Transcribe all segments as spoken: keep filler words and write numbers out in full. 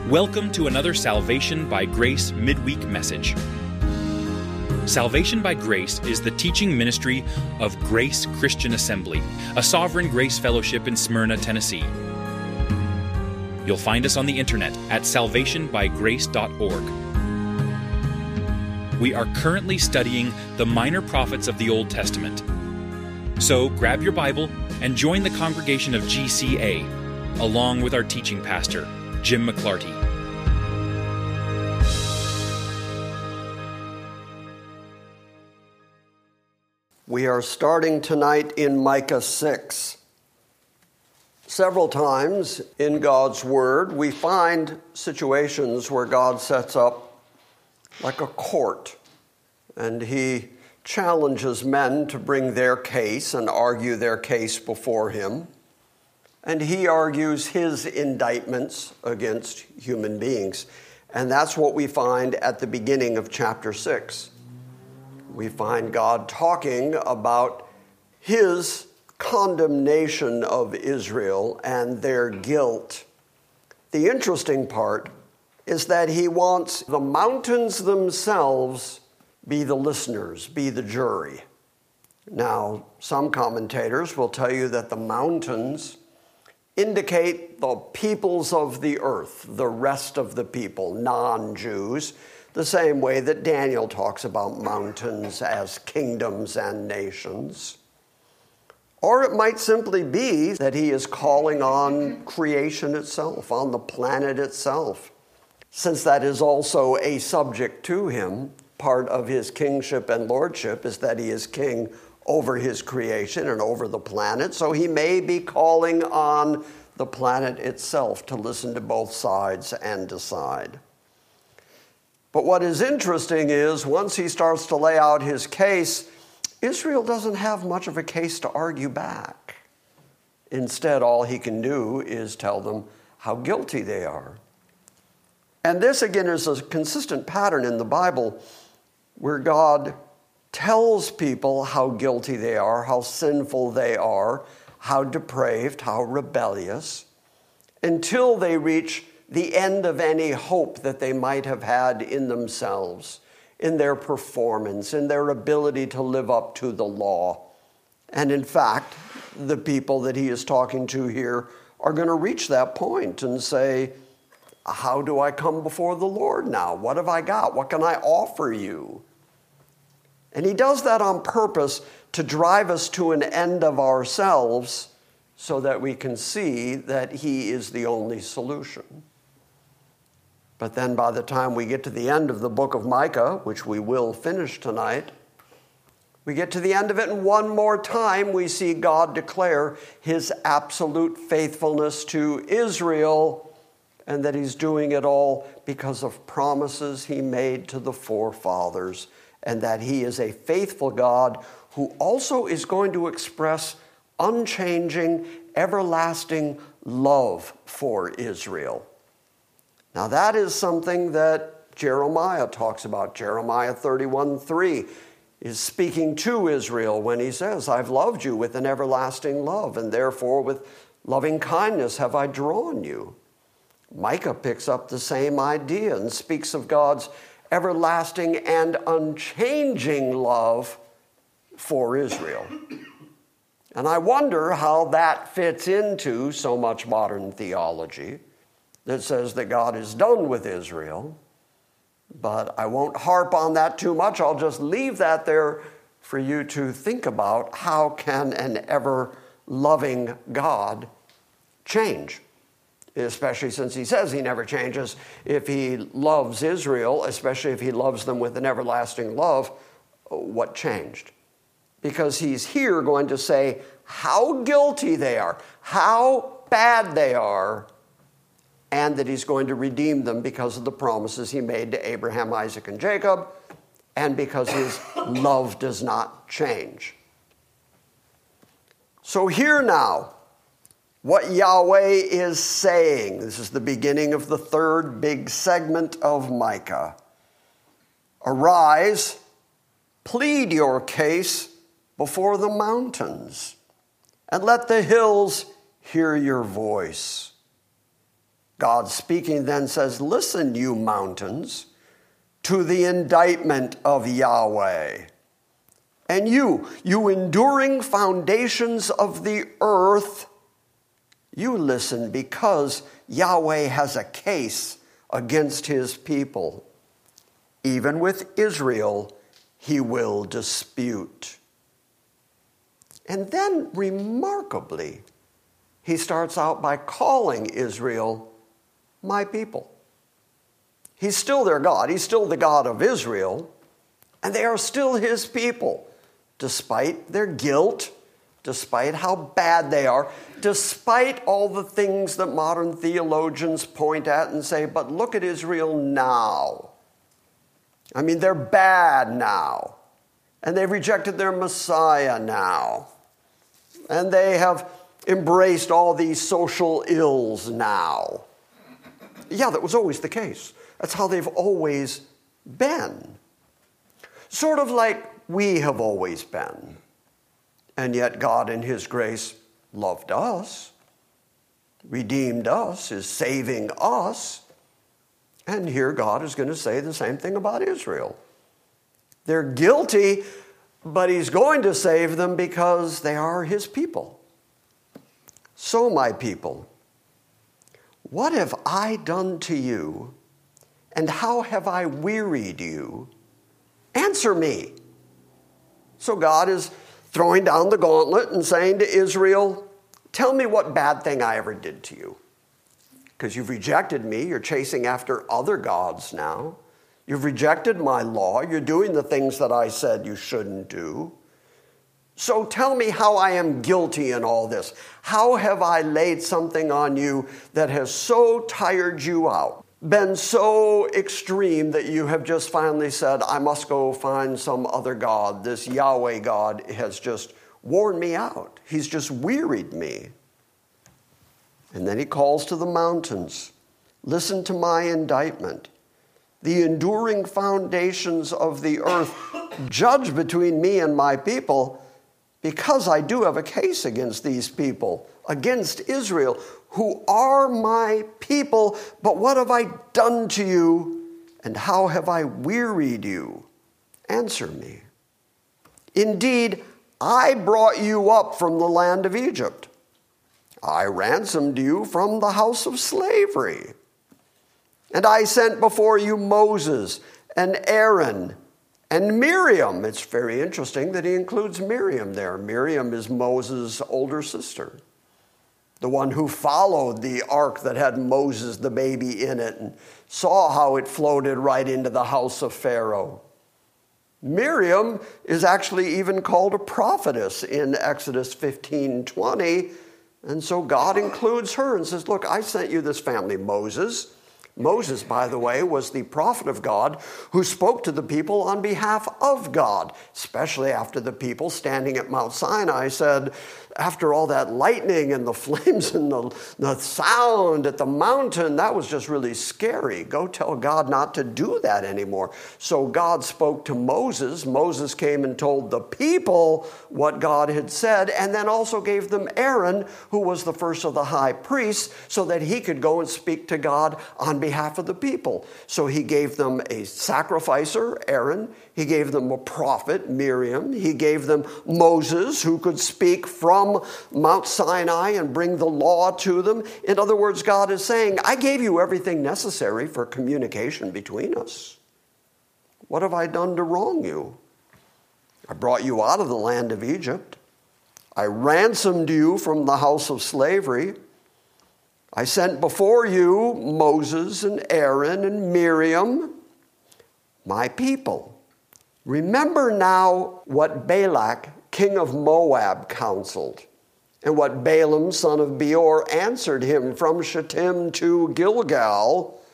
Welcome to another Salvation by Grace midweek message. Salvation by Grace is the teaching ministry of Grace Christian Assembly, a Sovereign Grace Fellowship in Smyrna, Tennessee. You'll find us on the internet at salvation by grace dot org. We are currently studying the minor prophets of the Old Testament. So grab your Bible and join the congregation of G C A, along with our teaching pastor, Jim McClarty. We are starting tonight in Micah six. Several times in God's Word, we find situations where God sets up like a court, and He challenges men to bring their case and argue their case before Him. And He argues His indictments against human beings. And that's what we find at the beginning of chapter six. We find God talking about His condemnation of Israel and their guilt. The interesting part is that He wants the mountains themselves be the listeners, be the jury. Now, some commentators will tell you that the mountains indicate the peoples of the earth, the rest of the people, non-Jews, the same way that Daniel talks about mountains as kingdoms and nations. Or it might simply be that he is calling on creation itself, on the planet itself, since that is also a subject to him. Part of his kingship and lordship is that he is king over his creation and over the planet, so he may be calling on the planet itself to listen to both sides and decide. But what is interesting is, once he starts to lay out his case, Israel doesn't have much of a case to argue back. Instead, all he can do is tell them how guilty they are. And this, again, is a consistent pattern in the Bible where God tells people how guilty they are, how sinful they are, how depraved, how rebellious, until they reach the end of any hope that they might have had in themselves, in their performance, in their ability to live up to the law. And in fact, the people that he is talking to here are going to reach that point and say, how do I come before the Lord now? What have I got? What can I offer you? And he does that on purpose to drive us to an end of ourselves so that we can see that he is the only solution. But then by the time we get to the end of the book of Micah, which we will finish tonight, we get to the end of it, and one more time we see God declare his absolute faithfulness to Israel, and that he's doing it all because of promises he made to the forefathers, and that he is a faithful God who also is going to express unchanging, everlasting love for Israel. Now that is something that Jeremiah talks about. Jeremiah thirty-one three is speaking to Israel when he says, I've loved you with an everlasting love, and therefore with loving kindness have I drawn you. Micah picks up the same idea and speaks of God's everlasting and unchanging love for Israel. And I wonder how that fits into so much modern theology that says that God is done with Israel. But I won't harp on that too much. I'll just leave that there for you to think about. How can an ever-loving God change? Especially since he says he never changes. If he loves Israel, especially if he loves them with an everlasting love, what changed? Because he's here going to say how guilty they are, how bad they are, and that he's going to redeem them because of the promises he made to Abraham, Isaac, and Jacob, and because his love does not change. So hear now what Yahweh is saying. This is the beginning of the third big segment of Micah. Arise, plead your case before the mountains, and let the hills hear your voice. God speaking then says, listen, you mountains, to the indictment of Yahweh. And you, you enduring foundations of the earth, you listen because Yahweh has a case against his people. Even with Israel, he will dispute. And then, remarkably, he starts out by calling Israel my people. He's still their God. He's still the God of Israel. And they are still his people, despite their guilt, despite how bad they are, despite all the things that modern theologians point at and say, but look at Israel now. I mean, they're bad now. And they've rejected their Messiah now. And they have embraced all these social ills now. Yeah, that was always the case. That's how they've always been. Sort of like we have always been. And yet God in his grace loved us, redeemed us, is saving us. And here God is going to say the same thing about Israel. They're guilty, but he's going to save them because they are his people. So, my people, what have I done to you, and how have I wearied you? Answer me. So God is throwing down the gauntlet and saying to Israel, tell me what bad thing I ever did to you. Because you've rejected me, you're chasing after other gods now. You've rejected my law, you're doing the things that I said you shouldn't do. So tell me how I am guilty in all this. How have I laid something on you that has so tired you out, been so extreme that you have just finally said, I must go find some other God. This Yahweh God has just worn me out. He's just wearied me. And then he calls to the mountains, listen to my indictment. The enduring foundations of the earth judge between me and my people, because I do have a case against these people, against Israel, who are my people. But what have I done to you, and how have I wearied you? Answer me. Indeed, I brought you up from the land of Egypt. I ransomed you from the house of slavery. And I sent before you Moses and Aaron and Miriam. It's very interesting that he includes Miriam there. Miriam is Moses' older sister, the one who followed the ark that had Moses, the baby, in it and saw how it floated right into the house of Pharaoh. Miriam is actually even called a prophetess in Exodus fifteen twenty. And so God includes her and says, look, I sent you this family, Moses. Moses, by the way, was the prophet of God who spoke to the people on behalf of God, especially after the people standing at Mount Sinai said, after all that lightning and the flames and the, the sound at the mountain, that was just really scary. Go tell God not to do that anymore. So God spoke to Moses. Moses came and told the people what God had said, and then also gave them Aaron, who was the first of the high priests, so that he could go and speak to God on behalf of the people. So he gave them a sacrificer, Aaron. He gave them a prophet, Miriam. He gave them Moses, who could speak from Mount Sinai and bring the law to them. In other words, God is saying, I gave you everything necessary for communication between us. What have I done to wrong you? I brought you out of the land of Egypt. I ransomed you from the house of slavery. I sent before you Moses and Aaron and Miriam, my people. Remember now what Balak, king of Moab, counseled, and what Balaam, son of Beor, answered him from Shittim to Gilgal,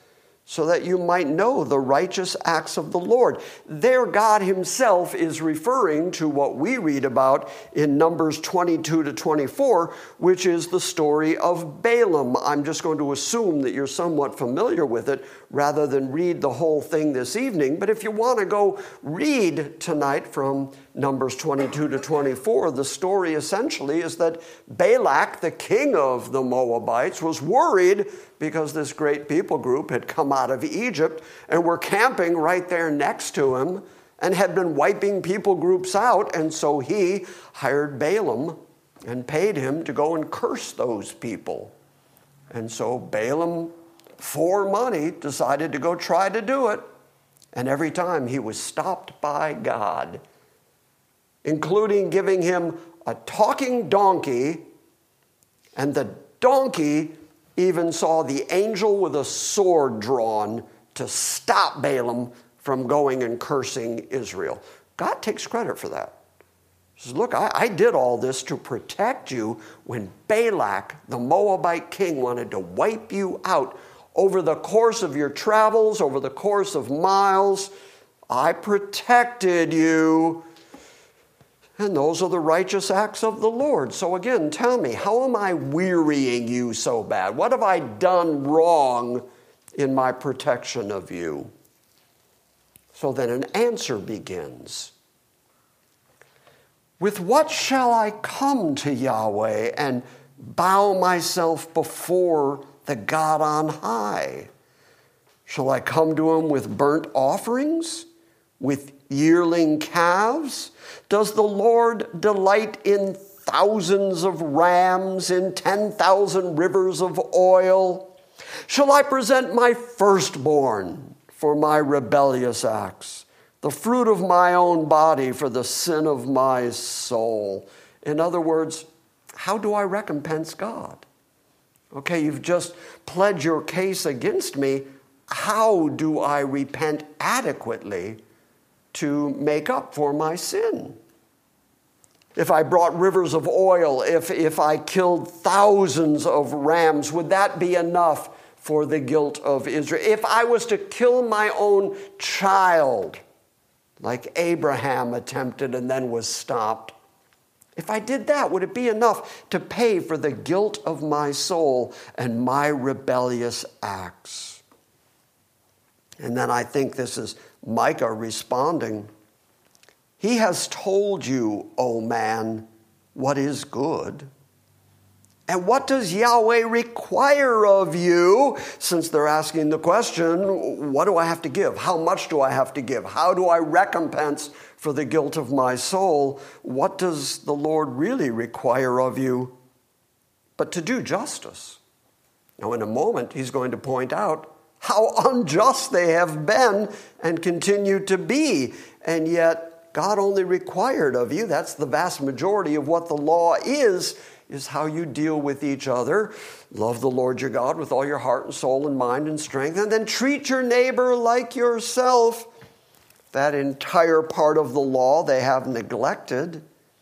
so that you might know the righteous acts of the Lord. There, God himself is referring to what we read about in Numbers twenty-two to twenty-four, which is the story of Balaam. I'm just going to assume that you're somewhat familiar with it rather than read the whole thing this evening. But if you want to go read tonight from Numbers twenty-two to twenty-four, the story essentially is that Balak, the king of the Moabites, was worried because this great people group had come out of Egypt and were camping right there next to him and had been wiping people groups out. And so he hired Balaam and paid him to go and curse those people. And so Balaam, for money, decided to go try to do it. And every time he was stopped by God, including giving him a talking donkey, and the donkey even saw the angel with a sword drawn to stop Balaam from going and cursing Israel. God takes credit for that. He says, look, I, I did all this to protect you when Balak, the Moabite king, wanted to wipe you out. Over the course of your travels, over the course of miles, I protected you. And those are the righteous acts of the Lord. So again, tell me, how am I wearying you so bad? What have I done wrong in my protection of you? So then an answer begins. With what shall I come to Yahweh and bow myself before the God on high? Shall I come to him with burnt offerings, with yearling calves? Does the Lord delight in thousands of rams, in ten thousand rivers of oil? Shall I present my firstborn for my rebellious acts, the fruit of my own body for the sin of my soul? In other words, how do I recompense God? Okay, you've just pled your case against me. How do I repent adequately to make up for my sin? If I brought rivers of oil, if, if I killed thousands of rams, would that be enough for the guilt of Israel? If I was to kill my own child, like Abraham attempted and then was stopped, if I did that, would it be enough to pay for the guilt of my soul and my rebellious acts? And then I think this is Micah responding. He has told you, O man, what is good. And what does Yahweh require of you? Since they're asking the question, what do I have to give? How much do I have to give? How do I recompense for the guilt of my soul? What does the Lord really require of you? But to do justice. Now, in a moment, he's going to point out how unjust they have been and continue to be. And yet, God only required of you, that's the vast majority of what the law is, is how you deal with each other. Love the Lord your God with all your heart and soul and mind and strength, and then treat your neighbor like yourself. That entire part of the law they have neglected.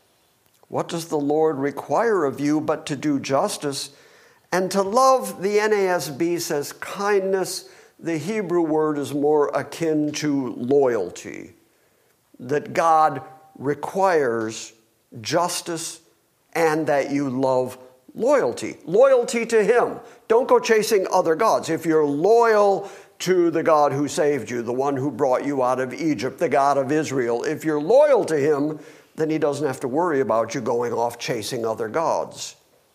What does the Lord require of you but to do justice and to love? The N A S B says kindness. The Hebrew word is more akin to loyalty. That God requires justice and that you love loyalty. Loyalty to him. Don't go chasing other gods. If you're loyal to the God who saved you, the one who brought you out of Egypt, the God of Israel, if you're loyal to him, then he doesn't have to worry about you going off chasing other gods.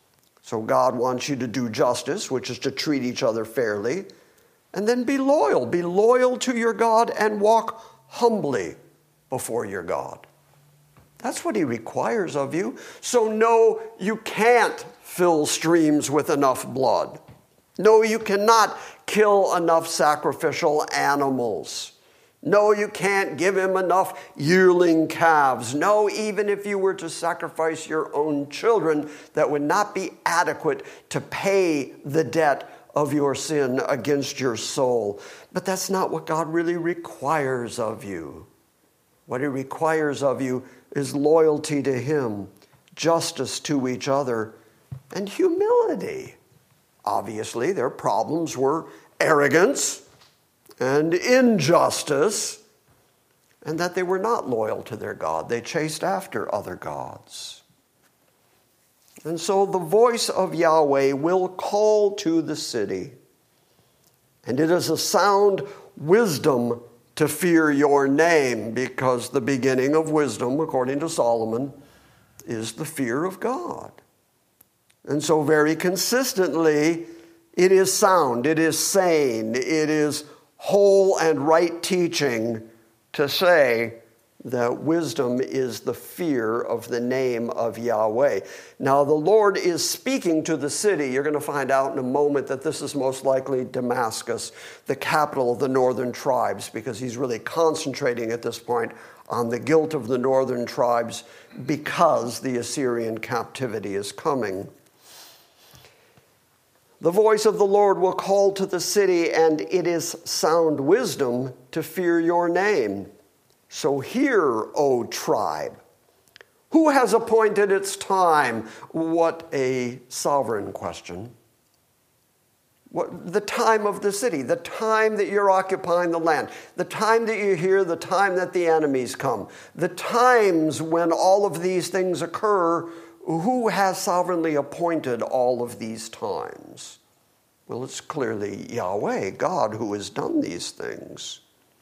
So God wants you to do justice, which is to treat each other fairly, and then be loyal. Be loyal to your God and walk humbly before your God. That's what he requires of you. So no, you can't fill streams with enough blood. No, you cannot kill enough sacrificial animals. No, you can't give him enough yearling calves. No, even if you were to sacrifice your own children, that would not be adequate to pay the debt of your sin against your soul. But that's not what God really requires of you. What he requires of you is loyalty to him, justice to each other, and humility. Obviously, their problems were arrogance, and injustice, and that they were not loyal to their God. They chased after other gods. And so the voice of Yahweh will call to the city, and it is a sound wisdom to fear your name, because the beginning of wisdom, according to Solomon, is the fear of God. And so very consistently, it is sound, it is sane, it is whole and right teaching to say that wisdom is the fear of the name of Yahweh. Now, the Lord is speaking to the city. You're going to find out in a moment that this is most likely Damascus, the capital of the northern tribes, because he's really concentrating at this point on the guilt of the northern tribes because the Assyrian captivity is coming. The voice of the Lord will call to the city, and it is sound wisdom to fear your name. So hear, O tribe. Who has appointed its time? What a sovereign question. What, the time of the city, the time that you're occupying the land, the time that you're here, the time that the enemies come, the times when all of these things occur. Who has sovereignly appointed all of these times? Well, it's clearly Yahweh, God, who has done these things.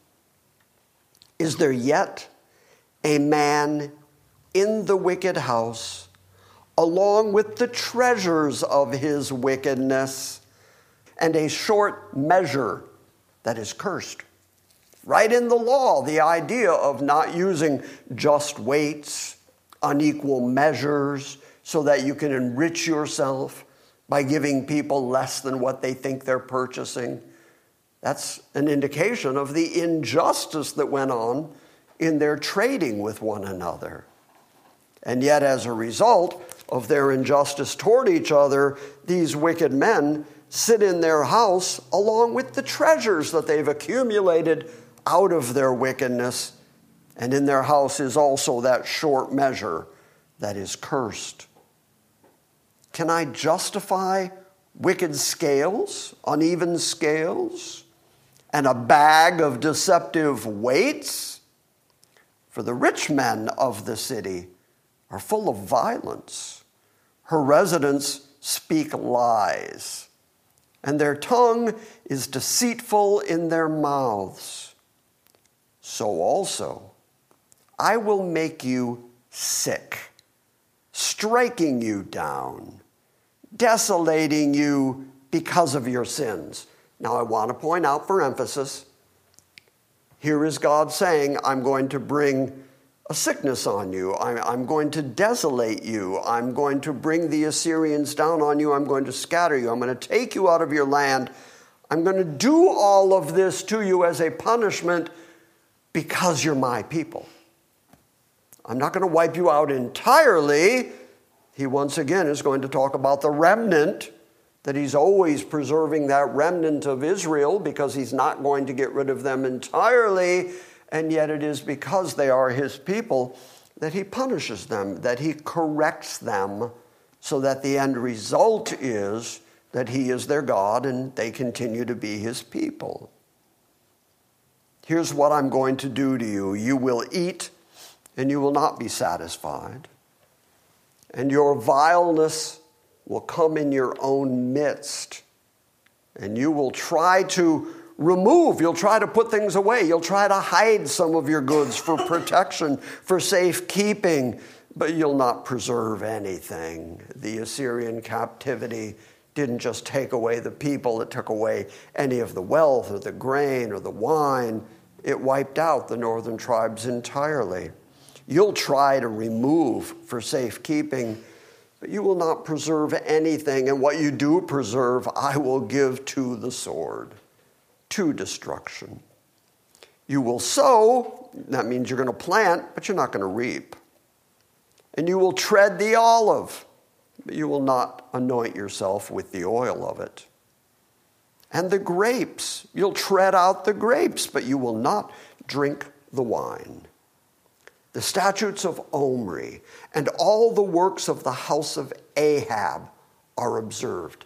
Is there yet a man in the wicked house, along with the treasures of his wickedness, and a short measure that is cursed? Right in the law, the idea of not using just weights, unequal measures, so that you can enrich yourself by giving people less than what they think they're purchasing. That's an indication of the injustice that went on in their trading with one another. And yet, as a result of their injustice toward each other, these wicked men sit in their house along with the treasures that they've accumulated out of their wickedness. And in their house is also that short measure that is cursed. Can I justify wicked scales, uneven scales, and a bag of deceptive weights? For the rich men of the city are full of violence. Her residents speak lies, and their tongue is deceitful in their mouths. So also, I will make you sick, striking you down, desolating you because of your sins. Now, I want to point out for emphasis, here is God saying, I'm going to bring a sickness on you. I'm going to desolate you. I'm going to bring the Assyrians down on you. I'm going to scatter you. I'm going to take you out of your land. I'm going to do all of this to you as a punishment because you're my people. I'm not going to wipe you out entirely. He once again is going to talk about the remnant, that he's always preserving that remnant of Israel because he's not going to get rid of them entirely. And yet it is because they are his people that he punishes them, that he corrects them, so that the end result is that he is their God and they continue to be his people. Here's what I'm going to do to you. You will eat and you will not be satisfied. And your vileness will come in your own midst. And you will try to remove, you'll try to put things away. You'll try to hide some of your goods for protection, for safekeeping, but you'll not preserve anything. The Assyrian captivity didn't just take away the people, it took away any of the wealth or the grain or the wine. It wiped out the northern tribes entirely. You'll try to remove for safekeeping, but you will not preserve anything. And what you do preserve, I will give to the sword, to destruction. You will sow, that means you're going to plant, but you're not going to reap. And you will tread the olive, but you will not anoint yourself with the oil of it. And the grapes, you'll tread out the grapes, but you will not drink the wine. The statutes of Omri and all the works of the house of Ahab are observed.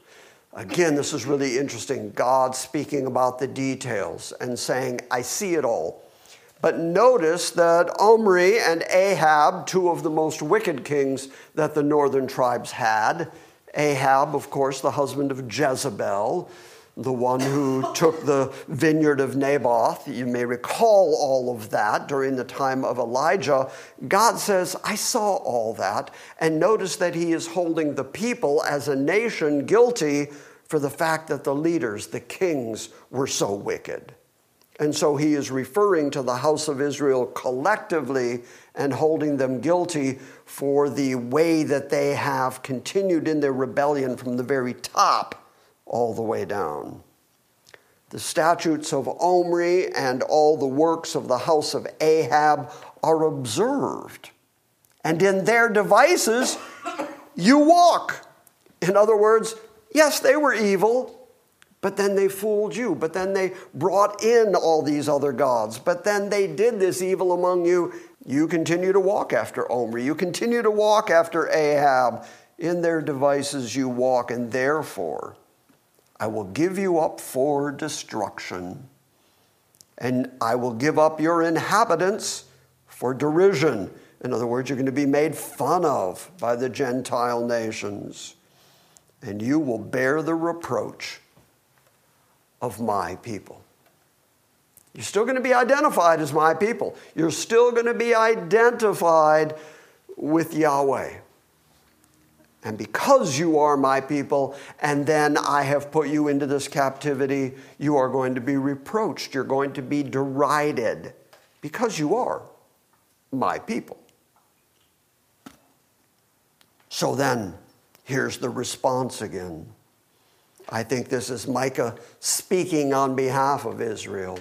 Again, this is really interesting. God speaking about the details and saying, I see it all. But notice that Omri and Ahab, two of the most wicked kings that the northern tribes had, Ahab, of course, the husband of Jezebel, the one who took the vineyard of Naboth. You may recall all of that during the time of Elijah. God says, I saw all that. And notice that he is holding the people as a nation guilty for the fact that the leaders, the kings, were so wicked. And so he is referring to the house of Israel collectively and holding them guilty for the way that they have continued in their rebellion from the very top all the way down. The statutes of Omri and all the works of the house of Ahab are observed. And in their devices, you walk. In other words, yes, they were evil, but then they fooled you. But then they brought in all these other gods. But then they did this evil among you. You continue to walk after Omri. You continue to walk after Ahab. In their devices you walk, and therefore I will give you up for destruction, and I will give up your inhabitants for derision. In other words, you're going to be made fun of by the Gentile nations, and you will bear the reproach of my people. You're still going to be identified as my people. You're still going to be identified with Yahweh. And because you are my people, and then I have put you into this captivity, you are going to be reproached. You're going to be derided because you are my people. So then, here's the response again. I think this is Micah speaking on behalf of Israel.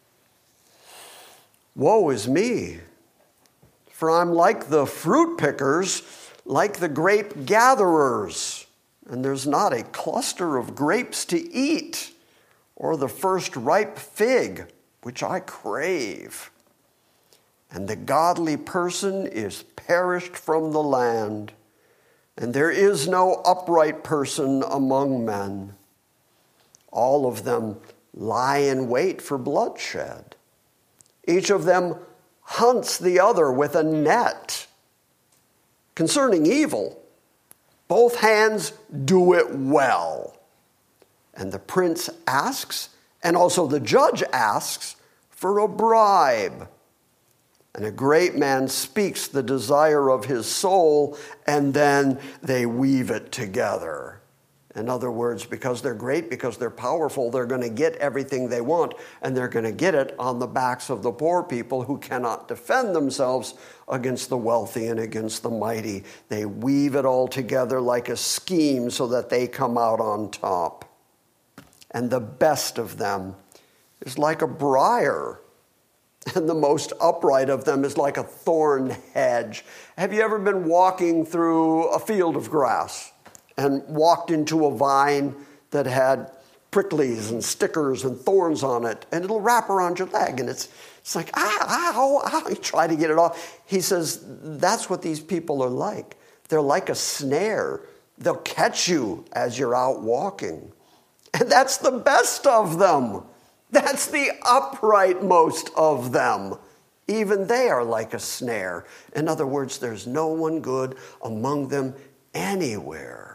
Woe is me, for I'm like the fruit pickers, like the grape gatherers, and there's not a cluster of grapes to eat, or the first ripe fig, which I crave. And the godly person is perished from the land, and there is no upright person among men. All of them lie in wait for bloodshed. Each of them hunts the other with a net. Concerning evil, both hands do it well. And the prince asks, and also the judge asks, for a bribe. And a great man speaks the desire of his soul, and then they weave it together. In other words, because they're great, because they're powerful, they're going to get everything they want, and they're going to get it on the backs of the poor people who cannot defend themselves against the wealthy and against the mighty. They weave it all together like a scheme so that they come out on top. And the best of them is like a briar, and the most upright of them is like a thorn hedge. Have you ever been walking through a field of grass and walked into a vine that had pricklies and stickers and thorns on it, and it'll wrap around your leg, and it's it's like, ah, ow, ow, you try to get it off. He says, that's what these people are like. They're like a snare. They'll catch you as you're out walking. And that's the best of them. That's the uprightmost of them. Even they are like a snare. In other words, there's no one good among them anywhere.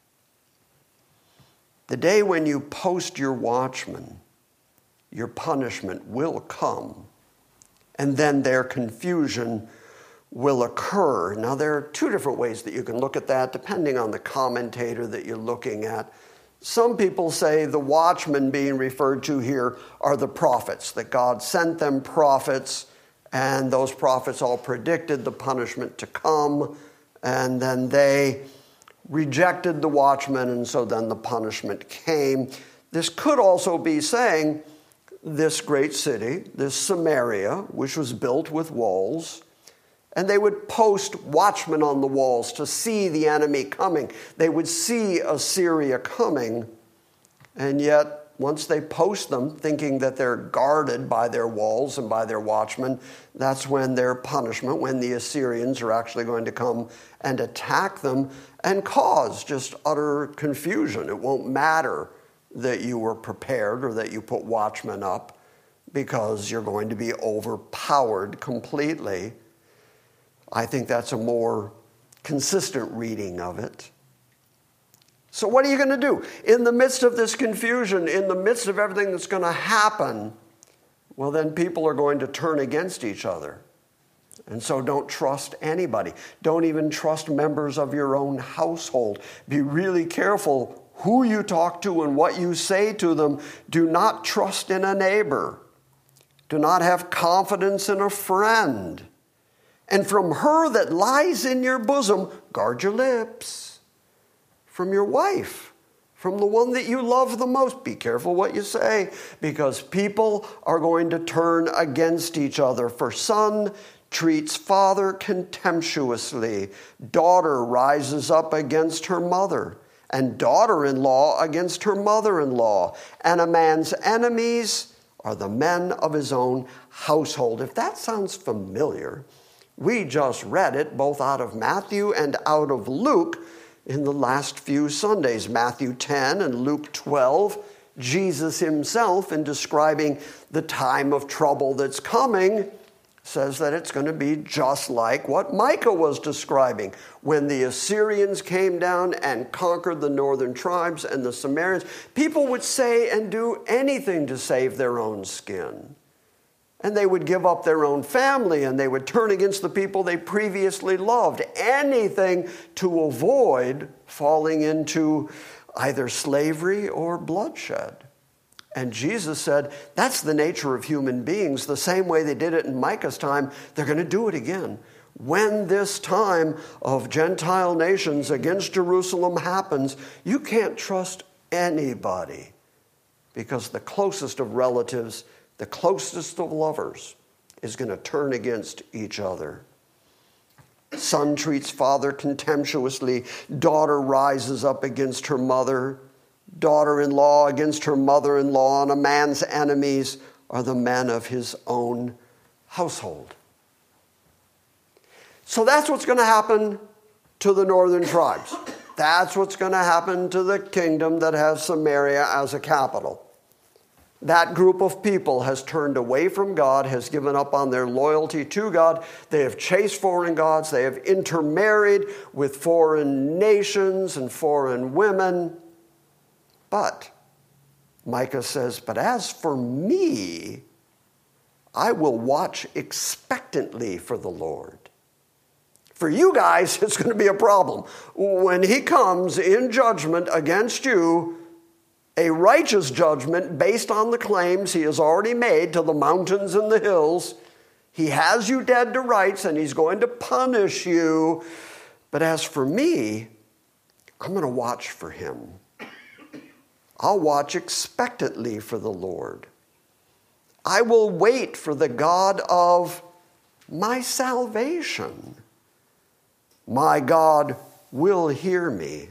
The day when you post your watchman, your punishment will come, and then their confusion will occur. Now, there are two different ways that you can look at that, depending on the commentator that you're looking at. Some people say the watchmen being referred to here are the prophets, that God sent them prophets, and those prophets all predicted the punishment to come, and then they rejected the watchmen, and so then the punishment came. This could also be saying this great city, this Samaria, which was built with walls, and they would post watchmen on the walls to see the enemy coming. They would see Assyria coming, and yet once they post them, thinking that they're guarded by their walls and by their watchmen, that's when their punishment, when the Assyrians are actually going to come and attack them and cause just utter confusion. It won't matter that you were prepared or that you put watchmen up, because you're going to be overpowered completely. I think that's a more consistent reading of it. So what are you going to do? In the midst of this confusion, in the midst of everything that's going to happen, well, then people are going to turn against each other. And so don't trust anybody. Don't even trust members of your own household. Be really careful who you talk to and what you say to them. Do not trust in a neighbor. Do not have confidence in a friend. And from her that lies in your bosom, guard your lips. From your wife, from the one that you love the most, be careful what you say, because people are going to turn against each other. For son treats father contemptuously. Daughter rises up against her mother, and daughter-in-law against her mother-in-law. And a man's enemies are the men of his own household. If that sounds familiar, we just read it both out of Matthew and out of Luke in the last few Sundays. Matthew ten and Luke twelve, Jesus himself, in describing the time of trouble that's coming, says that it's going to be just like what Micah was describing when the Assyrians came down and conquered the northern tribes and the Samaritans. People would say and do anything to save their own skin. And they would give up their own family, and they would turn against the people they previously loved. Anything to avoid falling into either slavery or bloodshed. And Jesus said, that's the nature of human beings. The same way they did it in Micah's time, they're going to do it again. When this time of Gentile nations against Jerusalem happens, you can't trust anybody, because the closest of relatives, the closest of lovers, is going to turn against each other. Son treats father contemptuously. Daughter rises up against her mother. Daughter-in-law against her mother-in-law. And a man's enemies are the men of his own household. So that's what's going to happen to the northern tribes. That's what's going to happen to the kingdom that has Samaria as a capital. That group of people has turned away from God, has given up on their loyalty to God. They have chased foreign gods. They have intermarried with foreign nations and foreign women. But Micah says, but as for me, I will watch expectantly for the Lord. For you guys, it's going to be a problem. When he comes in judgment against you, a righteous judgment based on the claims he has already made to the mountains and the hills. He has you dead to rights, and he's going to punish you. But as for me, I'm going to watch for him. I'll watch expectantly for the Lord. I will wait for the God of my salvation. My God will hear me.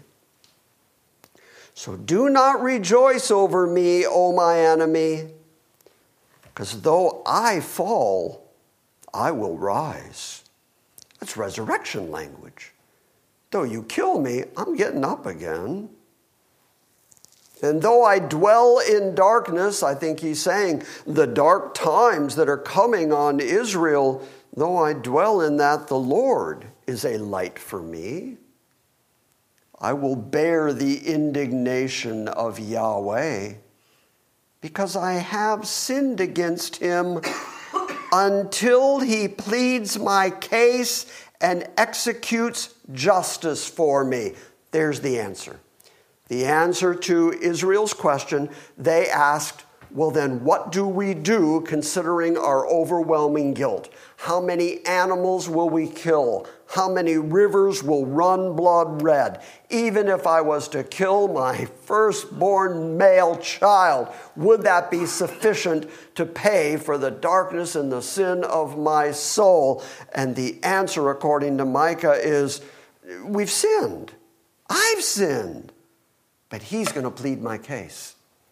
So do not rejoice over me, O my enemy, because though I fall, I will rise. That's resurrection language. Though you kill me, I'm getting up again. And though I dwell in darkness, I think he's saying the dark times that are coming on Israel, though I dwell in that, the Lord is a light for me. I will bear the indignation of Yahweh, because I have sinned against him until he pleads my case and executes justice for me. There's the answer. The answer to Israel's question, they asked, well then what do we do considering our overwhelming guilt? How many animals will we kill? How many rivers will run blood red? Even if I was to kill my firstborn male child, would that be sufficient to pay for the darkness and the sin of my soul? And the answer, according to Micah, is we've sinned. I've sinned. But he's going to plead my case.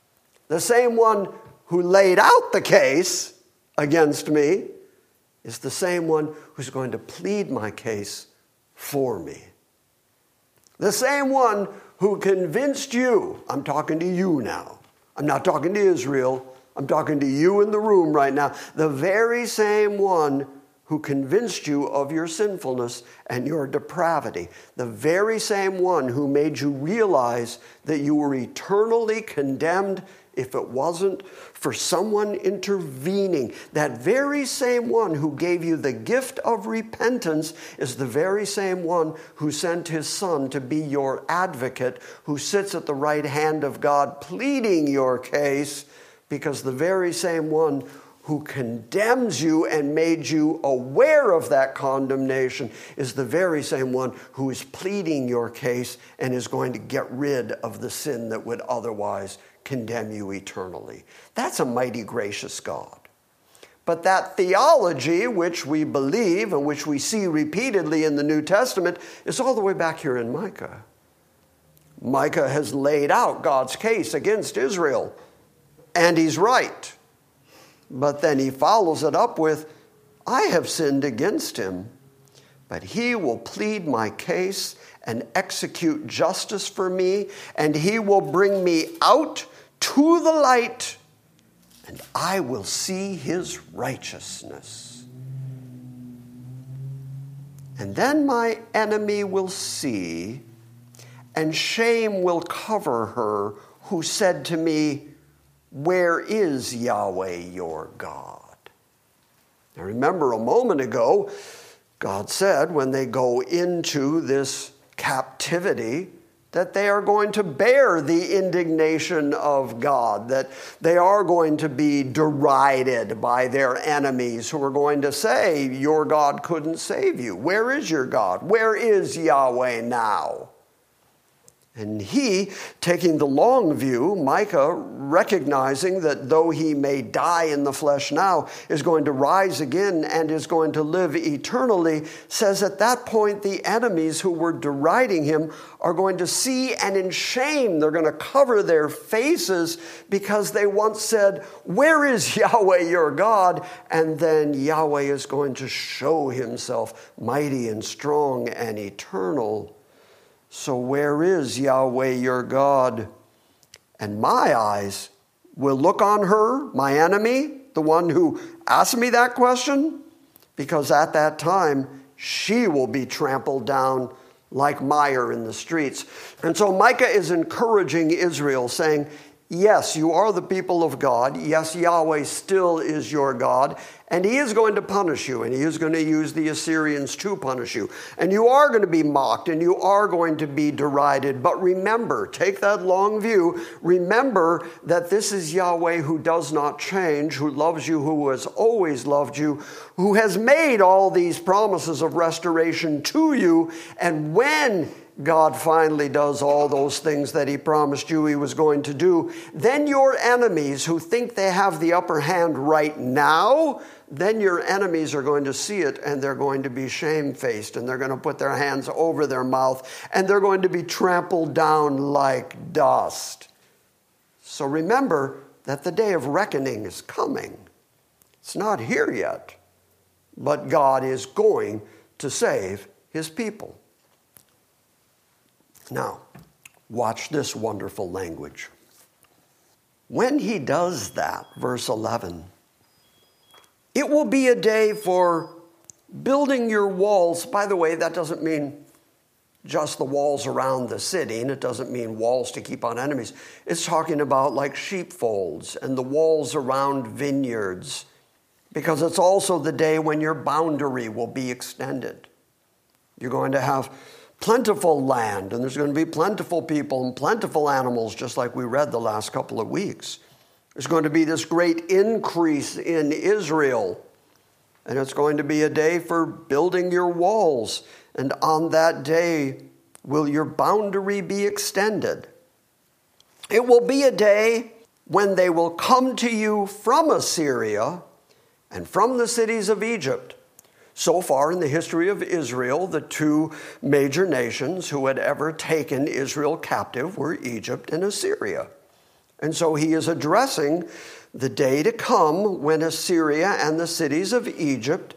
The same one who laid out the case against me is the same one who's going to plead my case for me. The same one who convinced you, I'm talking to you now, I'm not talking to Israel, I'm talking to you in the room right now, the very same one who convinced you of your sinfulness and your depravity, the very same one who made you realize that you were eternally condemned if it wasn't for someone intervening. That very same one who gave you the gift of repentance is the very same one who sent his Son to be your advocate, who sits at the right hand of God pleading your case, because the very same one who condemns you and made you aware of that condemnation is the very same one who is pleading your case and is going to get rid of the sin that would otherwise condemn you eternally. That's a mighty gracious God. But that theology, which we believe and which we see repeatedly in the New Testament, is all the way back here in Micah. Micah has laid out God's case against Israel, and he's right. But then he follows it up with, I have sinned against him, but he will plead my case and execute justice for me, and he will bring me out to the light, and I will see his righteousness. And then my enemy will see, and shame will cover her who said to me, where is Yahweh your God? Now remember, a moment ago, God said when they go into this captivity that they are going to bear the indignation of God, that they are going to be derided by their enemies who are going to say, your God couldn't save you. Where is your God? Where is Yahweh now? And he, taking the long view, Micah, recognizing that though he may die in the flesh now, is going to rise again and is going to live eternally, says at that point the enemies who were deriding him are going to see, and in shame they're going to cover their faces because they once said, where is Yahweh your God? And then Yahweh is going to show himself mighty and strong and eternal. So where is Yahweh your God? And my eyes will look on her, my enemy, the one who asked me that question, because at that time she will be trampled down like mire in the streets. And so Micah is encouraging Israel, saying, yes, you are the people of God. Yes, Yahweh still is your God. And he is going to punish you, and he is going to use the Assyrians to punish you. And you are going to be mocked, and you are going to be derided. But remember, take that long view. Remember that this is Yahweh who does not change, who loves you, who has always loved you, who has made all these promises of restoration to you. And when God finally does all those things that he promised you he was going to do, then your enemies who think they have the upper hand right now, then your enemies are going to see it and they're going to be shamefaced and they're going to put their hands over their mouth and they're going to be trampled down like dust. So remember that the day of reckoning is coming. It's not here yet, but God is going to save his people. Now, watch this wonderful language. When he does that, verse eleven, it will be a day for building your walls. By the way, that doesn't mean just the walls around the city, and it doesn't mean walls to keep out enemies. It's talking about like sheepfolds and the walls around vineyards, because it's also the day when your boundary will be extended. You're going to have plentiful land, and there's going to be plentiful people and plentiful animals, just like we read the last couple of weeks. There's going to be this great increase in Israel, and it's going to be a day for building your walls, and on that day will your boundary be extended. It will be a day when they will come to you from Assyria and from the cities of Egypt. So far in the history of Israel, the two major nations who had ever taken Israel captive were Egypt and Assyria. And so he is addressing the day to come when Assyria and the cities of Egypt,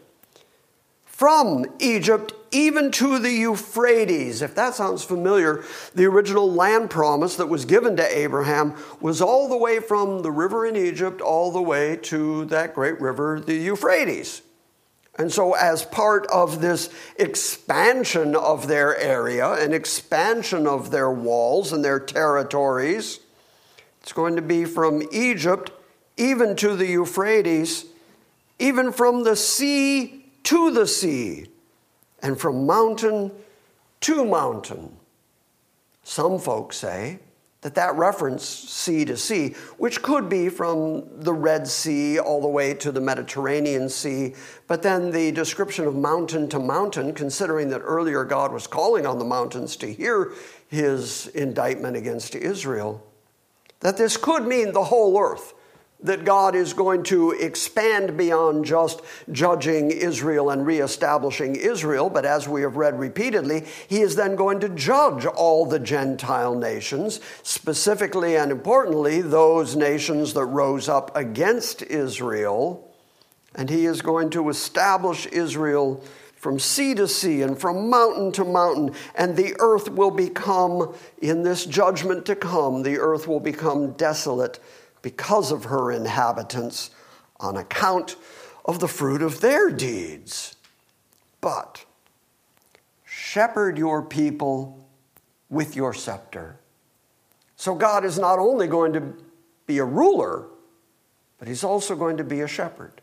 from Egypt even to the Euphrates. If that sounds familiar, the original land promise that was given to Abraham was all the way from the river in Egypt all the way to that great river, the Euphrates. And so as part of this expansion of their area, an expansion of their walls and their territories, it's going to be from Egypt even to the Euphrates, even from the sea to the sea, and from mountain to mountain. Some folks say that that reference sea to sea, which could be from the Red Sea all the way to the Mediterranean Sea, but then the description of mountain to mountain, considering that earlier God was calling on the mountains to hear his indictment against Israel, that this could mean the whole earth, that God is going to expand beyond just judging Israel and reestablishing Israel, but as we have read repeatedly, he is then going to judge all the Gentile nations, specifically and importantly, those nations that rose up against Israel, and he is going to establish Israel from sea to sea and from mountain to mountain, and the earth will become, in this judgment to come, the earth will become desolate because of her inhabitants, on account of the fruit of their deeds. But shepherd your people with your scepter. So God is not only going to be a ruler, but he's also going to be a shepherd.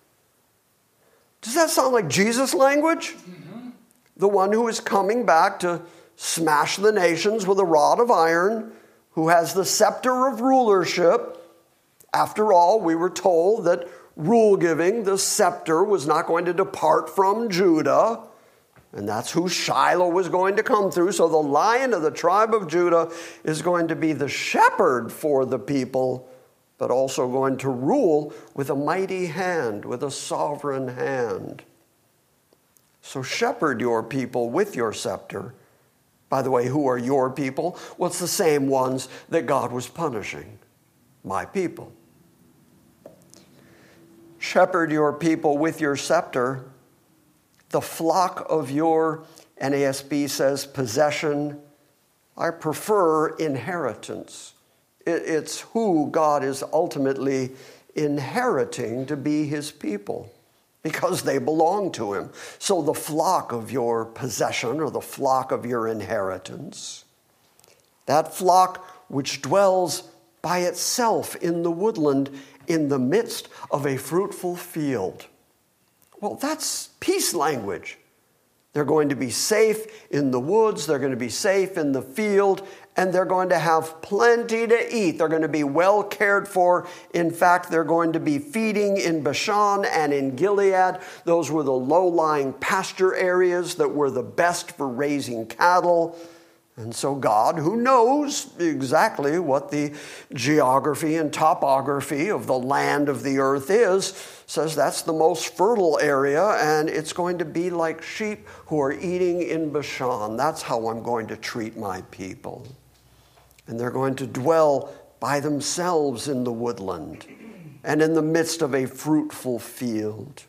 Does that sound like Jesus language? Mm-hmm. The one who is coming back to smash the nations with a rod of iron, who has the scepter of rulership. After all, we were told that rule-giving, the scepter, was not going to depart from Judah, and that's who Shiloh was going to come through. So the Lion of the tribe of Judah is going to be the shepherd for the people, but also going to rule with a mighty hand, with a sovereign hand. So shepherd your people with your scepter. By the way, who are your people? Well, it's the same ones that God was punishing. My people. Shepherd your people with your scepter. The flock of your, N A S B says, possession. I prefer inheritance. It's who God is ultimately inheriting to be his people, because they belong to him. So the flock of your possession, or the flock of your inheritance, that flock which dwells by itself in the woodland, in the midst of a fruitful field. Well, that's peace language. They're going to be safe in the woods, they're going to be safe in the field, and they're going to have plenty to eat. They're going to be well cared for. In fact, they're going to be feeding in Bashan and in Gilead. Those were the low-lying pasture areas that were the best for raising cattle. And so God, who knows exactly what the geography and topography of the land of the earth is, says that's the most fertile area, and it's going to be like sheep who are eating in Bashan. That's how I'm going to treat my people. And they're going to dwell by themselves in the woodland and in the midst of a fruitful field.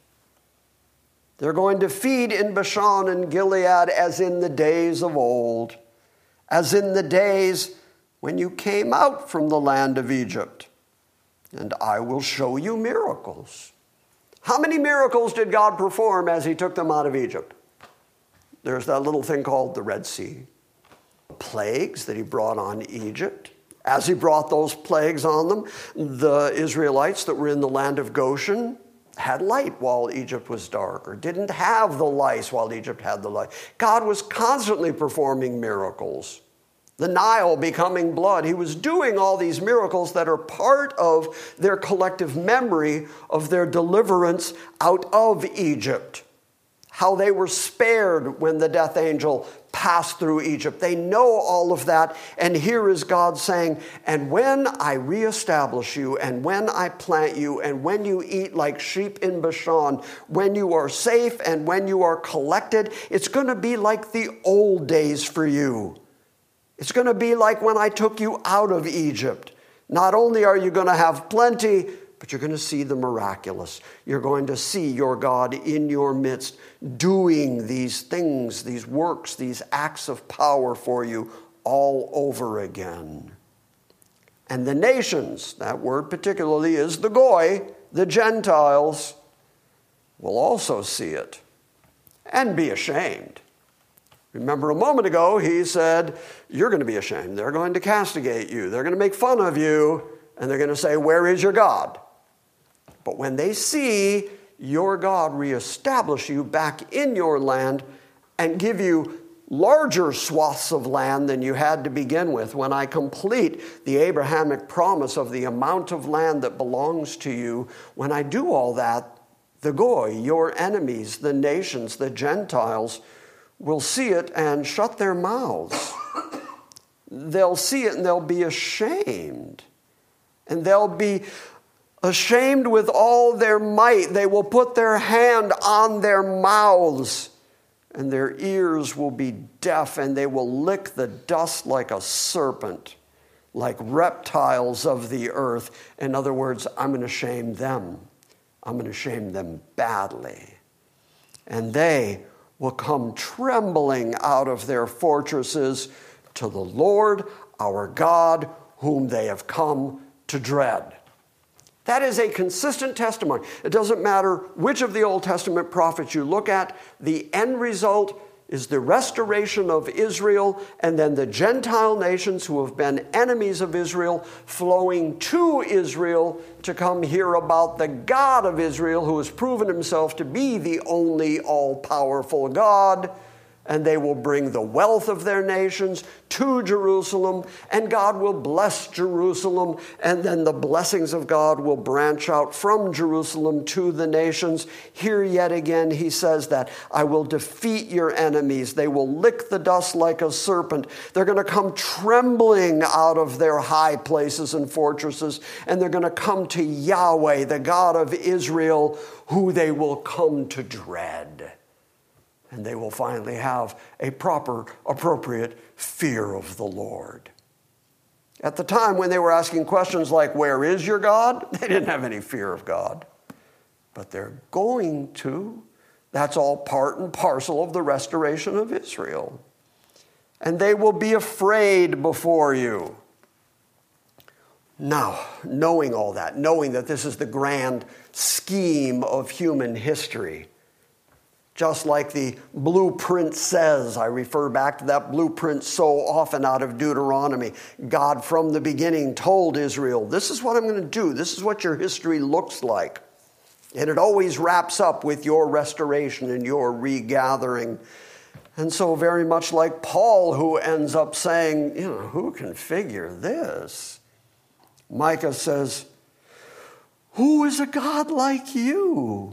They're going to feed in Bashan and Gilead as in the days of old, as in the days when you came out from the land of Egypt, and I will show you miracles. How many miracles did God perform as he took them out of Egypt? There's that little thing called the Red Sea. Plagues that he brought on Egypt. As he brought those plagues on them, the Israelites that were in the land of Goshen had light while Egypt was dark, or didn't have the lice while Egypt had the light. God was constantly performing miracles. The Nile becoming blood. He was doing all these miracles that are part of their collective memory of their deliverance out of Egypt. How they were spared when the death angel passed through Egypt. They know all of that. And here is God saying, and when I reestablish you, and when I plant you, and when you eat like sheep in Bashan, when you are safe and when you are collected, it's going to be like the old days for you. It's going to be like when I took you out of Egypt. Not only are you going to have plenty, but you're going to see the miraculous. You're going to see your God in your midst doing these things, these works, these acts of power for you all over again. And the nations, that word particularly is the Goy, the Gentiles, will also see it and be ashamed. Remember a moment ago, he said, you're going to be ashamed. They're going to castigate you. They're going to make fun of you. And they're going to say, where is your God? But when they see your God reestablish you back in your land and give you larger swaths of land than you had to begin with, when I complete the Abrahamic promise of the amount of land that belongs to you, when I do all that, the Goy, your enemies, the nations, the Gentiles, will see it and shut their mouths. They'll see it and they'll be ashamed. And they'll be ashamed with all their might. They will put their hand on their mouths, and their ears will be deaf, and they will lick the dust like a serpent, like reptiles of the earth. In other words, I'm going to shame them. I'm going to shame them badly. And they will come trembling out of their fortresses to the Lord our God, whom they have come to dread. That is a consistent testimony. It doesn't matter which of the Old Testament prophets you look at, the end result is the restoration of Israel, and then the Gentile nations who have been enemies of Israel flowing to Israel to come hear about the God of Israel, who has proven himself to be the only all-powerful God. And they will bring the wealth of their nations to Jerusalem, and God will bless Jerusalem, and then the blessings of God will branch out from Jerusalem to the nations. Here yet again he says that I will defeat your enemies. They will lick the dust like a serpent. They're going to come trembling out of their high places and fortresses, and they're going to come to Yahweh, the God of Israel, who they will come to dread. And they will finally have a proper, appropriate fear of the Lord. At the time when they were asking questions like, where is your God? They didn't have any fear of God. But they're going to. That's all part and parcel of the restoration of Israel. And they will be afraid before you. Now, knowing all that, knowing that this is the grand scheme of human history, just like the blueprint says, I refer back to that blueprint so often out of Deuteronomy. God from the beginning told Israel, this is what I'm going to do. This is what your history looks like. And it always wraps up with your restoration and your regathering. And so very much like Paul, who ends up saying, you know, who can figure this? Micah says, who is a God like you?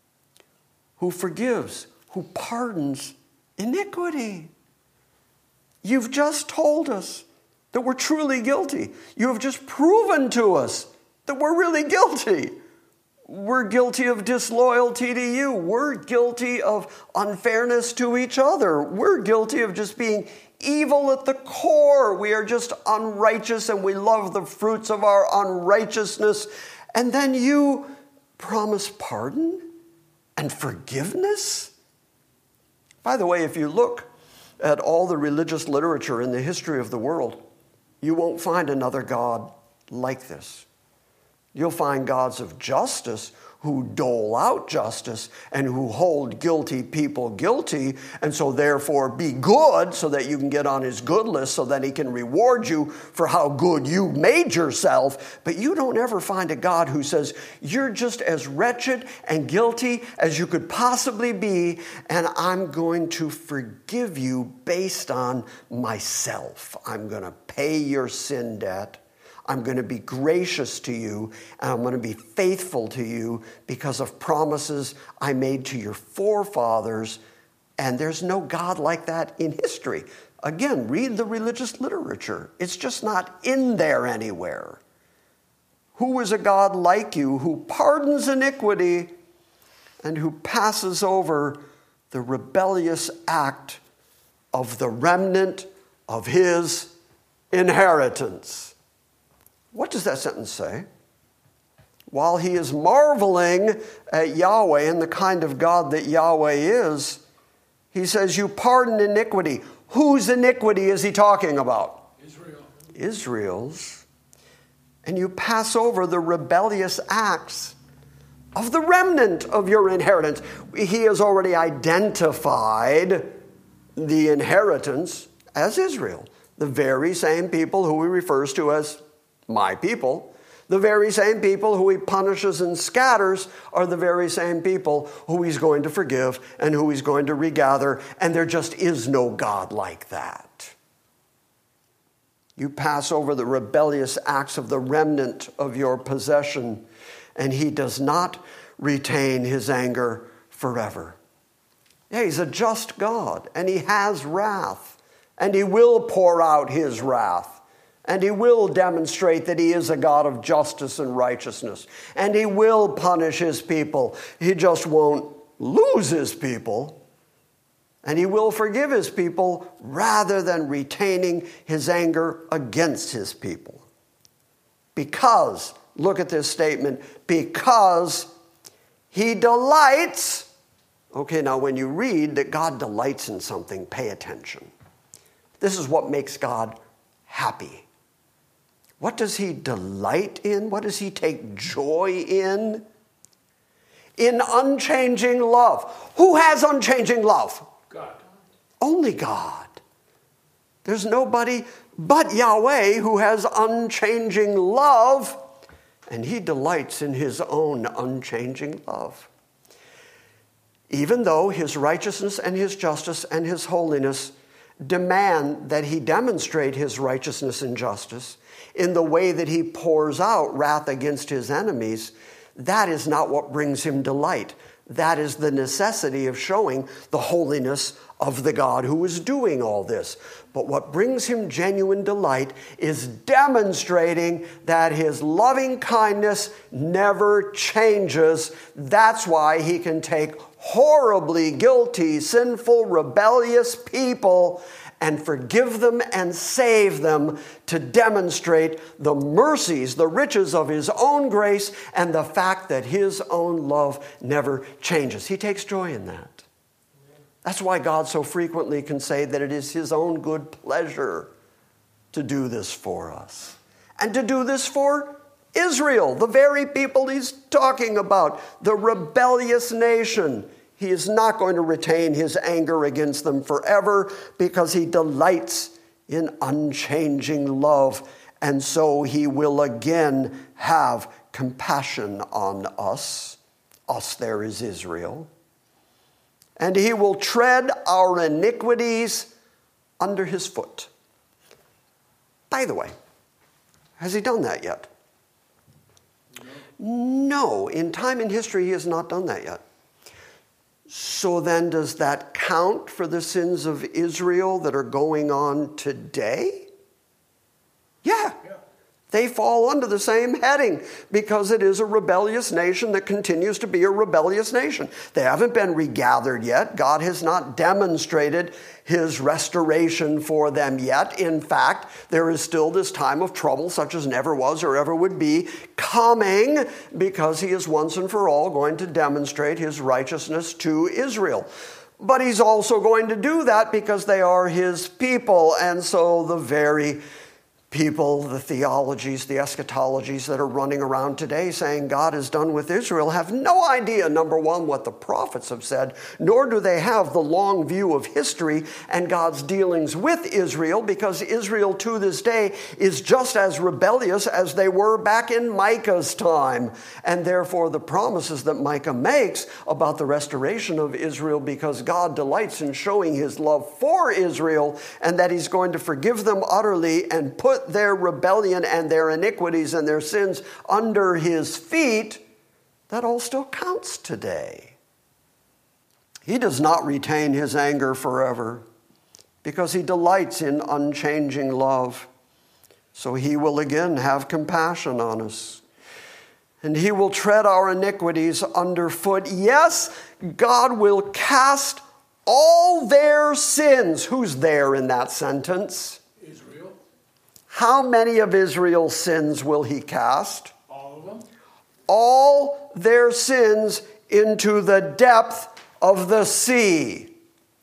Who forgives, who pardons iniquity. You've just told us that we're truly guilty. You have just proven to us that we're really guilty. We're guilty of disloyalty to you. We're guilty of unfairness to each other. We're guilty of just being evil at the core. We are just unrighteous, and we love the fruits of our unrighteousness. And then you promise pardon and forgiveness? By the way, if you look at all the religious literature in the history of the world, you won't find another God like this. You'll find gods of justice who dole out justice and who hold guilty people guilty, and so therefore be good so that you can get on his good list so that he can reward you for how good you made yourself. But you don't ever find a God who says, you're just as wretched and guilty as you could possibly be, and I'm going to forgive you based on myself. I'm going to pay your sin debt. I'm going to be gracious to you, and I'm going to be faithful to you because of promises I made to your forefathers, and there's no God like that in history. Again, read the religious literature. It's just not in there anywhere. Who is a God like you who pardons iniquity and who passes over the rebellious act of the remnant of his inheritance? What does that sentence say? While he is marveling at Yahweh and the kind of God that Yahweh is, he says, you pardon iniquity. Whose iniquity is he talking about? Israel. Israel's. And you pass over the rebellious acts of the remnant of your inheritance. He has already identified the inheritance as Israel, the very same people who he refers to as my people. The very same people who he punishes and scatters are the very same people who he's going to forgive and who he's going to regather, and there just is no God like that. You pass over the rebellious acts of the remnant of your possession, and he does not retain his anger forever. Yeah, he's a just God, and he has wrath, and he will pour out his wrath. And he will demonstrate that he is a God of justice and righteousness. And he will punish his people. He just won't lose his people. And he will forgive his people rather than retaining his anger against his people. Because, look at this statement, because he delights. Okay, now when you read that God delights in something, pay attention. This is what makes God happy. What does he delight in? What does he take joy in? In unchanging love. Who has unchanging love? God. Only God. There's nobody but Yahweh who has unchanging love, and he delights in his own unchanging love. Even though his righteousness and his justice and his holiness demand that he demonstrate his righteousness and justice in the way that he pours out wrath against his enemies, that is not what brings him delight. That is the necessity of showing the holiness of the God who is doing all this. But what brings him genuine delight is demonstrating that his loving kindness never changes. That's why he can take horribly guilty, sinful, rebellious people and forgive them and save them to demonstrate the mercies, the riches of his own grace, and the fact that his own love never changes. He takes joy in that. That's why God so frequently can say that it is his own good pleasure to do this for us. And to do this for Israel, the very people he's talking about, the rebellious nation. He is not going to retain his anger against them forever because he delights in unchanging love. And so he will again have compassion on us. Us there is Israel. And he will tread our iniquities under his foot. By the way, has he done that yet? No. In time in history, he has not done that yet. So then does that count for the sins of Israel that are going on today? Yeah. yeah. They fall under the same heading because it is a rebellious nation that continues to be a rebellious nation. They haven't been regathered yet. God has not demonstrated his restoration for them yet. In fact, there is still this time of trouble such as never was or ever would be coming because he is once and for all going to demonstrate his righteousness to Israel. But he's also going to do that because they are his people. And so the very people, the theologies, the eschatologies that are running around today saying God is done with Israel have no idea, number one, what the prophets have said, nor do they have the long view of history and God's dealings with Israel, because Israel to this day is just as rebellious as they were back in Micah's time. And therefore the promises that Micah makes about the restoration of Israel, because God delights in showing his love for Israel and that he's going to forgive them utterly and put their rebellion and their iniquities and their sins under his feet, that all still counts today. He does not retain his anger forever because he delights in unchanging love. So he will again have compassion on us. And he will tread our iniquities underfoot. Yes, God will cast all their sins. Who's there in that sentence? Israel. how many of Israel's sins will he cast? All of them. All their sins into the depth of the sea.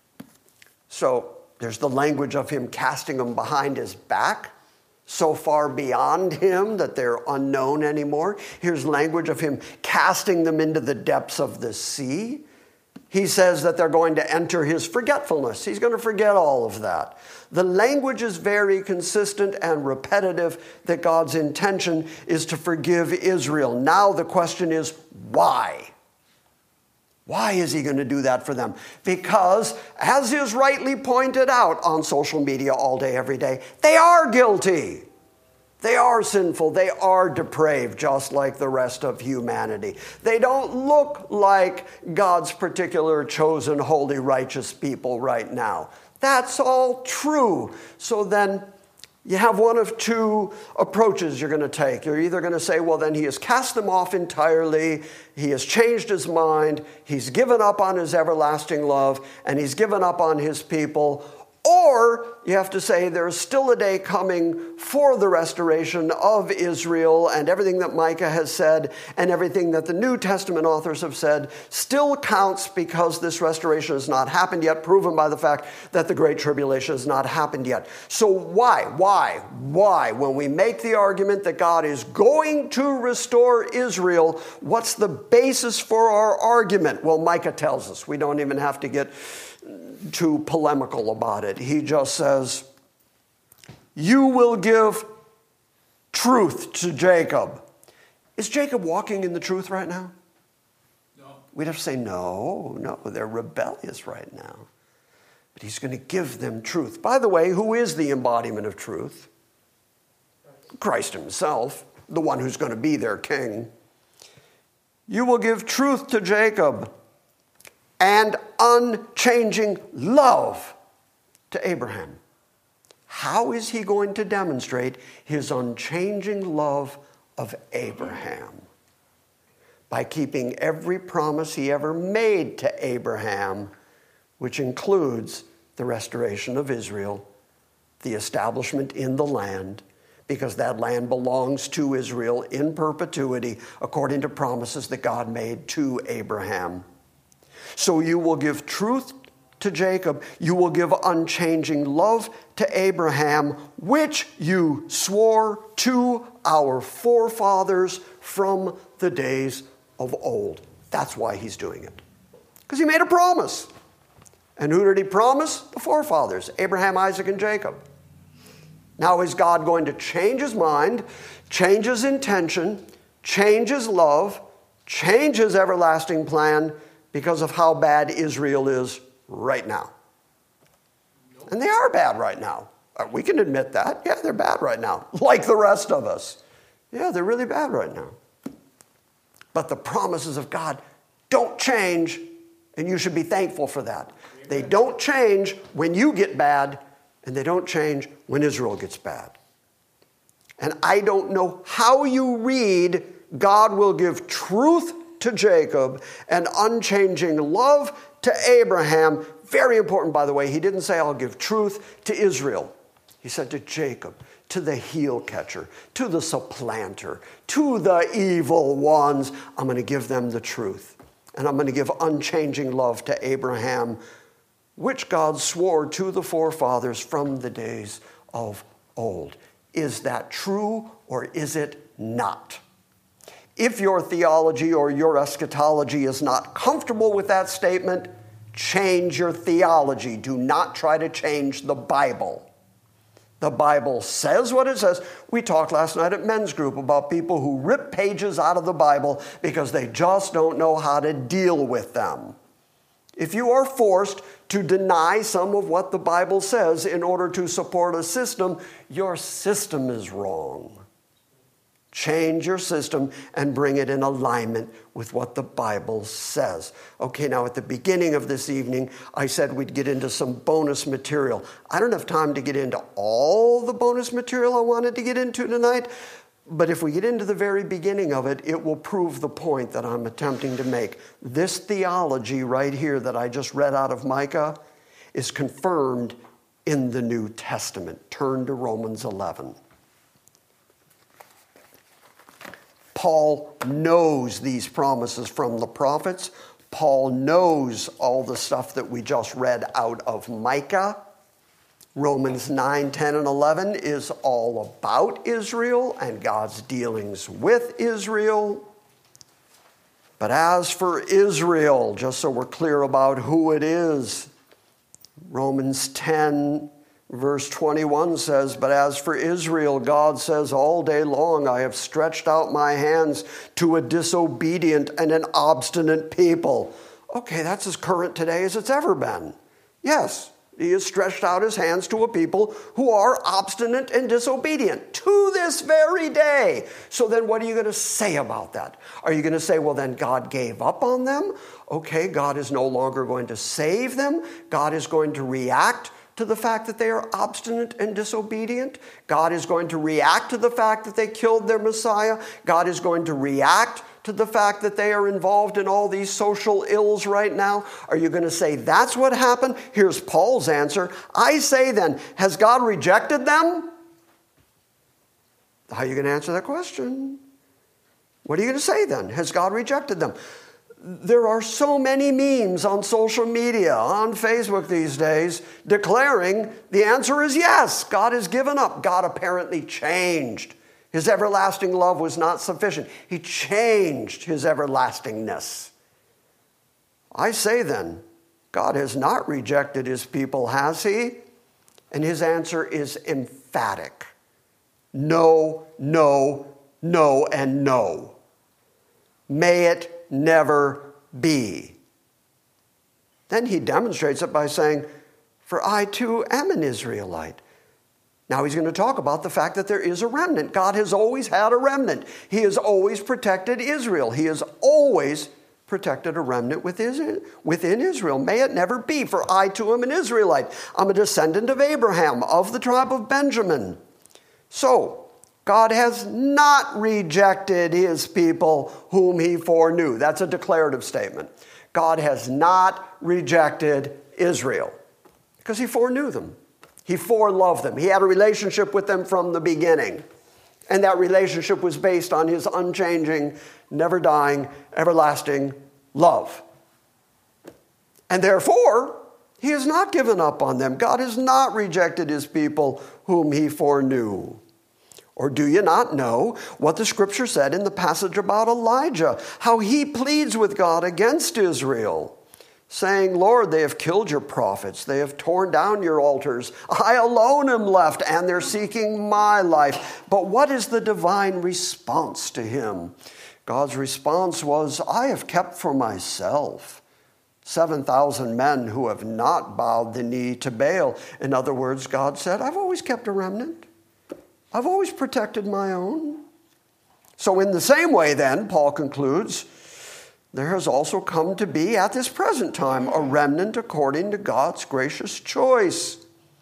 So there's the language of him casting them behind his back, so far beyond him that they're unknown anymore. Here's language of him casting them into the depths of the sea. He says that they're going to enter his forgetfulness. He's going to forget all of that. The language is very consistent and repetitive that God's intention is to forgive Israel. Now the question is, why? Why is he going to do that for them? Because, as is rightly pointed out on social media all day, every day, they are guilty. They are sinful. They are depraved, just like the rest of humanity. They don't look like God's particular chosen, holy, righteous people right now. That's all true. So then you have one of two approaches you're going to take. You're either going to say, well, then he has cast them off entirely. He has changed his mind. He's given up on his everlasting love, and he's given up on his people. Or you have to say there's still a day coming for the restoration of Israel, and everything that Micah has said and everything that the New Testament authors have said still counts because this restoration has not happened yet, proven by the fact that the Great Tribulation has not happened yet. So why, why, why, when we make the argument that God is going to restore Israel, what's the basis for our argument? Well, Micah tells us. We don't even have to get too polemical about it. He just says, you will give truth to Jacob. Is Jacob walking in the truth right now? No. We'd have to say, no, no, they're rebellious right now. But he's going to give them truth. By the way, who is the embodiment of truth? Christ himself, the one who's going to be their king. You will give truth to Jacob and unchanging love to Abraham. How is he going to demonstrate his unchanging love of Abraham? By keeping every promise he ever made to Abraham, which includes the restoration of Israel, the establishment in the land, because that land belongs to Israel in perpetuity, according to promises that God made to Abraham. So you will give truth to Jacob. You will give unchanging love to Abraham, which you swore to our forefathers from the days of old. That's why he's doing it. Because he made a promise. And who did he promise? The forefathers, Abraham, Isaac, and Jacob. Now is God going to change his mind, change his intention, change his love, change his everlasting plan, because of how bad Israel is right now? Nope. And they are bad right now. We can admit that. Yeah, they're bad right now, like the rest of us. Yeah, they're really bad right now. But the promises of God don't change, and you should be thankful for that. Amen. They don't change when you get bad, and they don't change when Israel gets bad. And I don't know how you read, God will give truth to Jacob and unchanging love to Abraham. Very important, by the way. He didn't say, I'll give truth to Israel. He said to Jacob, to the heel catcher, to the supplanter, to the evil ones. I'm going to give them the truth. And I'm going to give unchanging love to Abraham, which God swore to the forefathers from the days of old. Is that true or is it not? If your theology or your eschatology is not comfortable with that statement, change your theology. Do not try to change the Bible. The Bible says what it says. We talked last night at men's group about people who rip pages out of the Bible because they just don't know how to deal with them. If you are forced to deny some of what the Bible says in order to support a system, your system is wrong. Change your system and bring it in alignment with what the Bible says. Okay, now at the beginning of this evening, I said we'd get into some bonus material. I don't have time to get into all the bonus material I wanted to get into tonight, but if we get into the very beginning of it, it will prove the point that I'm attempting to make. This theology right here that I just read out of Micah is confirmed in the New Testament. Turn to Romans eleven. Paul knows these promises from the prophets. Paul knows all the stuff that we just read out of Micah. Romans nine, ten, and eleven is all about Israel and God's dealings with Israel. But as for Israel, just so we're clear about who it is, Romans ten, verse twenty-one says, "But as for Israel, God says, all day long I have stretched out my hands to a disobedient and an obstinate people." Okay, that's as current today as it's ever been. Yes, he has stretched out his hands to a people who are obstinate and disobedient to this very day. So then what are you going to say about that? Are you going to say, well, then God gave up on them? Okay, God is no longer going to save them. God is going to react to the fact that they are obstinate and disobedient. God is going to react to the fact that they killed their Messiah. God is going to react to the fact that they are involved in all these social ills right now. Are you going to say that's what happened? Here's Paul's answer. I say then, has God rejected them? How are you going to answer that question? What are you going to say then? Has God rejected them? There are so many memes on social media, on Facebook these days, declaring the answer is yes, God has given up. God apparently changed. His everlasting love was not sufficient. He changed his everlastingness. I say then, God has not rejected his people, has he? And his answer is emphatic. No, no, no, and no. May it never be. Then he demonstrates it by saying, for I too am an Israelite. Now he's going to talk about the fact that there is a remnant. God has always had a remnant. He has always protected Israel. He has always protected a remnant within Israel. May it never be, for I too am an Israelite. I'm a descendant of Abraham, of the tribe of Benjamin. So, God has not rejected his people whom he foreknew. That's a declarative statement. God has not rejected Israel because he foreknew them. He foreloved them. He had a relationship with them from the beginning. And that relationship was based on his unchanging, never dying, everlasting love. And therefore, he has not given up on them. God has not rejected his people whom he foreknew. Or do you not know what the scripture said in the passage about Elijah, how he pleads with God against Israel, saying, Lord, they have killed your prophets. They have torn down your altars. I alone am left, and they're seeking my life. But what is the divine response to him? God's response was, I have kept for myself seven thousand men who have not bowed the knee to Baal. In other words, God said, I've always kept a remnant. I've always protected my own. So in the same way then, Paul concludes, there has also come to be at this present time a remnant according to God's gracious choice.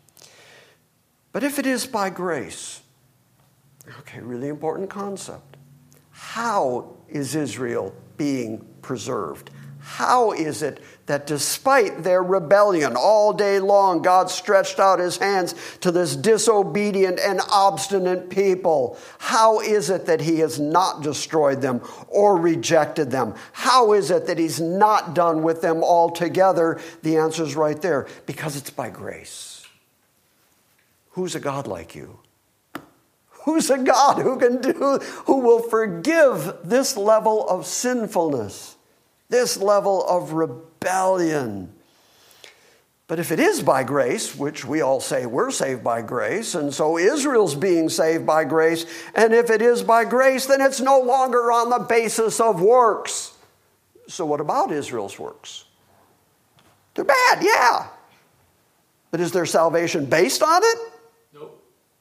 But if it is by grace, okay, really important concept. How is Israel being preserved? How is it that despite their rebellion all day long, God stretched out his hands to this disobedient and obstinate people? How is it that he has not destroyed them or rejected them? How is it that he's not done with them altogether? The answer is right there. Because it's by grace. Who's a God like you? Who's a God who can do, who will forgive this level of sinfulness? This level of rebellion. But if it is by grace, which we all say we're saved by grace, and so Israel's being saved by grace, and if it is by grace, then it's no longer on the basis of works. So what about Israel's works? They're bad, yeah. But is their salvation based on it? Nope.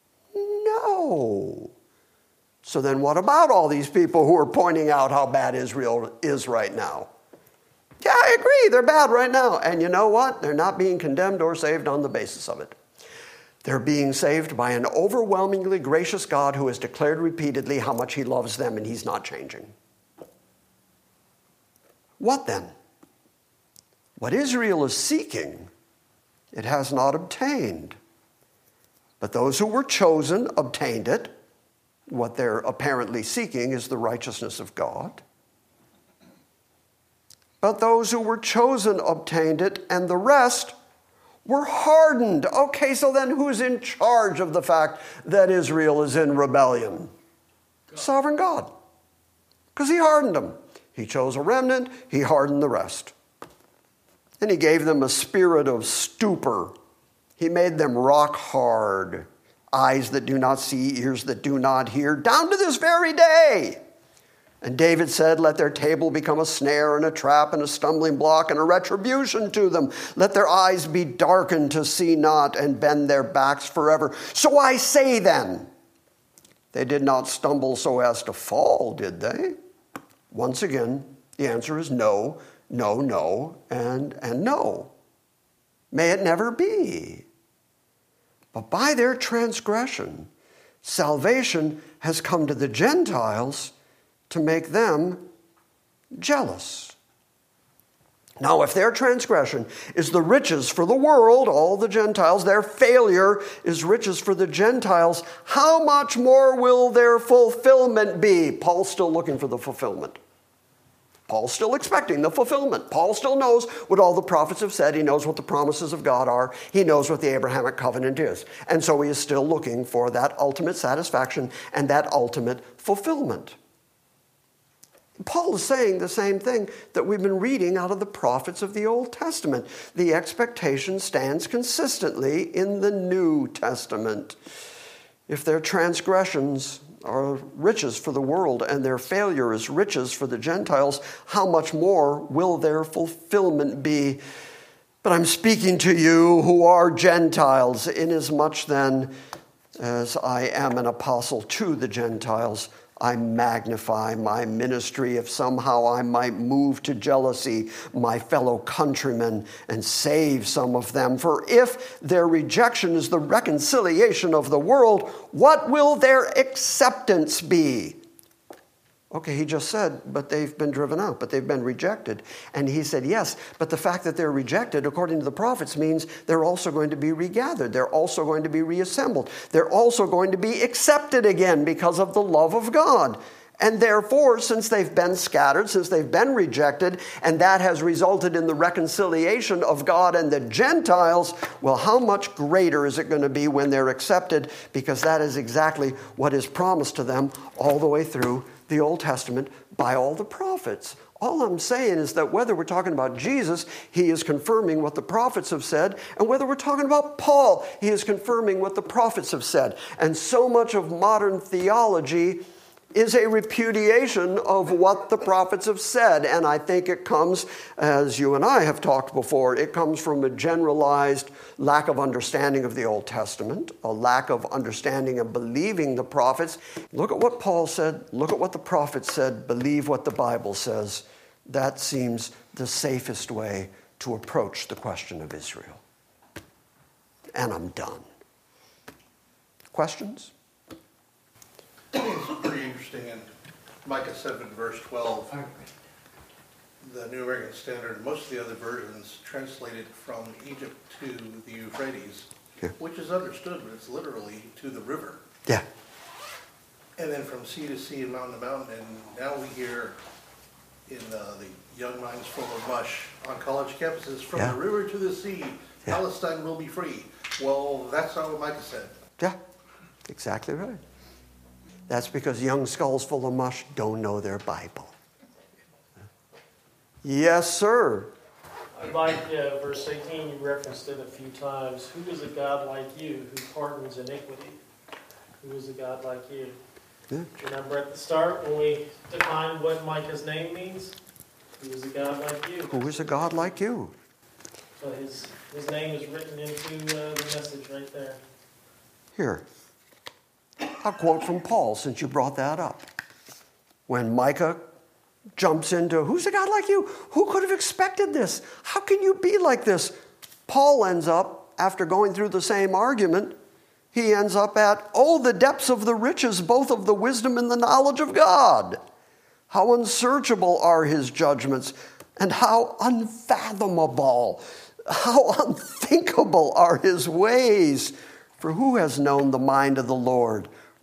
No. So then what about all these people who are pointing out how bad Israel is right now? Yeah, I agree. They're bad right now. And you know what? They're not being condemned or saved on the basis of it. They're being saved by an overwhelmingly gracious God who has declared repeatedly how much he loves them, and he's not changing. What then? What Israel is seeking, it has not obtained. But those who were chosen obtained it. What they're apparently seeking is the righteousness of God. But those who were chosen obtained it, and the rest were hardened. Okay, so then who's in charge of the fact that Israel is in rebellion? God. Sovereign God. Because he hardened them. He chose a remnant, he hardened the rest. And he gave them a spirit of stupor. He made them rock hard. Eyes that do not see, ears that do not hear, down to this very day. And David said, let their table become a snare and a trap and a stumbling block and a retribution to them. Let their eyes be darkened to see not and bend their backs forever. So I say then, they did not stumble so as to fall, did they? Once again, the answer is no, no, no, and, and no. May it never be. But by their transgression, salvation has come to the Gentiles to make them jealous. Now, if their transgression is the riches for the world, all the Gentiles, their failure is riches for the Gentiles, how much more will their fulfillment be? Paul's still looking for the fulfillment. Paul's still expecting the fulfillment. Paul still knows what all the prophets have said. He knows what the promises of God are. He knows what the Abrahamic covenant is. And so he is still looking for that ultimate satisfaction and that ultimate fulfillment. Paul is saying the same thing that we've been reading out of the prophets of the Old Testament. The expectation stands consistently in the New Testament. If their transgressions are riches for the world and their failure is riches for the Gentiles, how much more will their fulfillment be? But I'm speaking to you who are Gentiles, inasmuch then as I am an apostle to the Gentiles, I magnify my ministry if somehow I might move to jealousy my fellow countrymen and save some of them. For if their rejection is the reconciliation of the world, what will their acceptance be? Okay, he just said, but they've been driven out, but they've been rejected. And he said, yes, but the fact that they're rejected, according to the prophets, means they're also going to be regathered. They're also going to be reassembled. They're also going to be accepted again because of the love of God. And therefore, since they've been scattered, since they've been rejected, and that has resulted in the reconciliation of God and the Gentiles, well, how much greater is it going to be when they're accepted? Because that is exactly what is promised to them all the way through the Old Testament by all the prophets. All I'm saying is that whether we're talking about Jesus, he is confirming what the prophets have said, and whether we're talking about Paul, he is confirming what the prophets have said. And so much of modern theology is a repudiation of what the prophets have said. And I think it comes, as you and I have talked before, it comes from a generalized lack of understanding of the Old Testament, a lack of understanding and believing the prophets. Look at what Paul said. Look at what the prophets said. Believe what the Bible says. That seems the safest way to approach the question of Israel. And I'm done. Questions? It's pretty interesting in Micah seven, verse twelve, the New American Standard, most of the other versions translated from Egypt to the Euphrates, yeah. Which is understood, but it's literally to the river. Yeah. And then from sea to sea and mountain to mountain, and now we hear in uh, the Young Minds Full of Mush on college campuses, from yeah. the river to the sea, yeah. Palestine will be free. Well, that's not what Micah said. Yeah, exactly right. That's because young skulls full of mush don't know their Bible. Yes, sir. I like uh, verse eighteen, you referenced it a few times. Who is a God like you who pardons iniquity? Who is a God like you? Yeah. Remember at the start when we defined what Micah's name means? Who is a God like you? Who is a God like you? So his, his name is written into uh, the message right there. Here. I'll quote from Paul, since you brought that up. When Micah jumps into, who's a God like you? Who could have expected this? How can you be like this? Paul ends up, after going through the same argument, he ends up at, oh, the depths of the riches, both of the wisdom and the knowledge of God. How unsearchable are his judgments, and how unfathomable, how unthinkable are his ways. For who has known the mind of the Lord?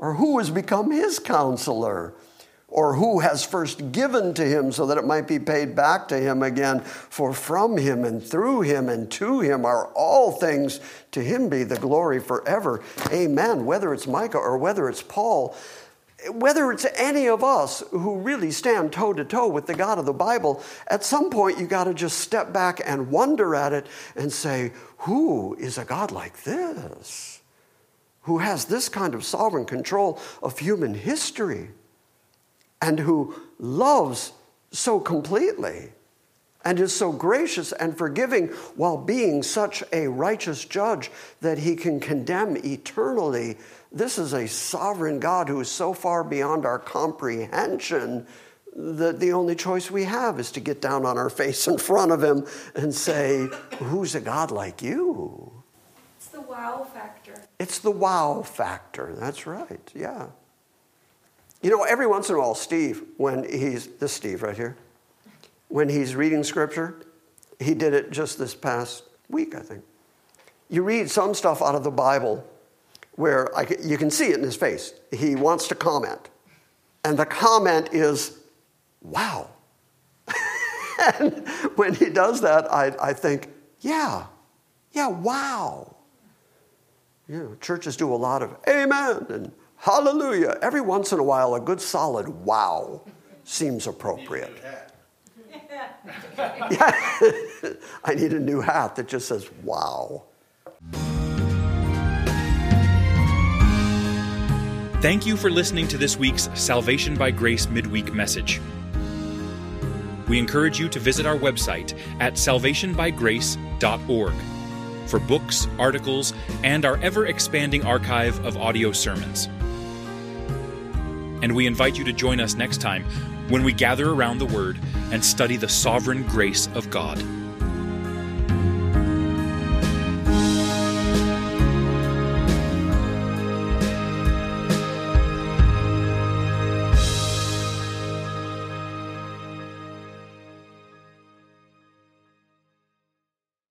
Or who has become his counselor? Or who has first given to him so that it might be paid back to him again? For from him and through him and to him are all things. To him be the glory forever. Amen. Whether it's Micah or whether it's Paul, whether it's any of us who really stand toe-to-toe with the God of the Bible, at some point you got to just step back and wonder at it and say, who is a God like this? Who has this kind of sovereign control of human history? And who loves so completely and is so gracious and forgiving while being such a righteous judge that he can condemn eternally. This is a sovereign God who is so far beyond our comprehension that the only choice we have is to get down on our face in front of him and say, who's a God like you? It's the wow factor. It's the wow factor. That's right, yeah. You know, every once in a while, Steve, when he's, this Steve right here, when he's reading scripture, he did it just this past week, I think. You read some stuff out of the Bible where I, you can see it in his face. He wants to comment. And the comment is, wow. And when he does that, I, I think, yeah, yeah, wow. You know, churches do a lot of amen and hallelujah. Every once in a while, a good solid wow seems appropriate. Yeah. I need a new hat that just says wow. Thank you for listening to this week's Salvation by Grace midweek message. We encourage you to visit our website at salvation by grace dot org for books, articles, and our ever-expanding archive of audio sermons. And we invite you to join us next time when we gather around the Word and study the sovereign grace of God.